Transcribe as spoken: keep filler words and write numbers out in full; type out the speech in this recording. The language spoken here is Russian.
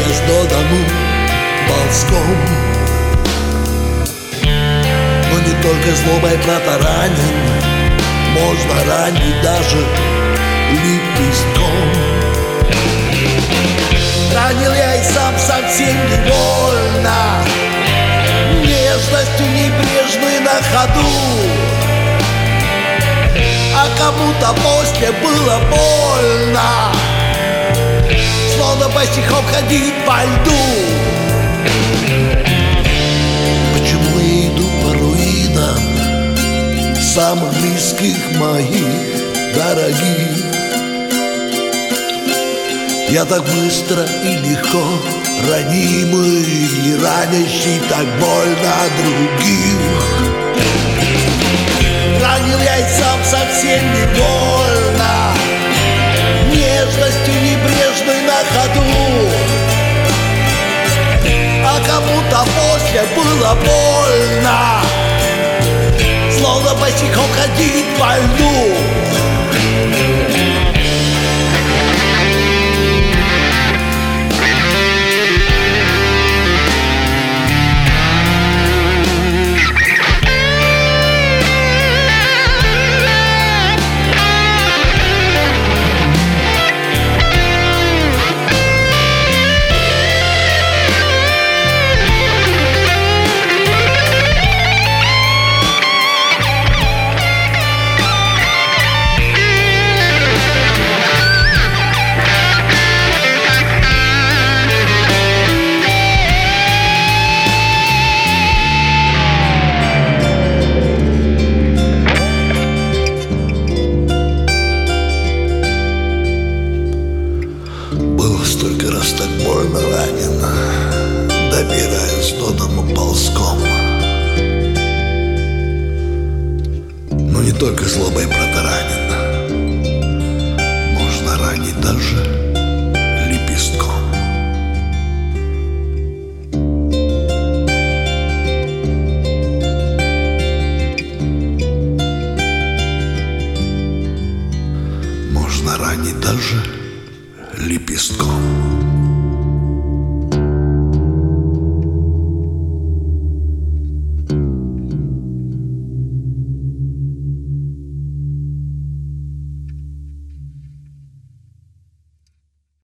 добираясь до дому ползком. Но не только злобой протаранен, можно ранить даже лепестком. Ранил я и сам совсем невольно, нежностью небрежной на ходу. А кому-то после было больно, словно босиком ходить по льду. Почему я иду по руинам самых близких моих, дорогих? Я так быстро и легко ранимый и ранящий так больно других. Ранил я и сам совсем невольно, нежностью небрежной на ходу. А кому-то после было больно, словно босиком ходить по льду. Столько раз так больно ранен, добираясь до дома ползком. Но не только злобой протаранен, можно ранить даже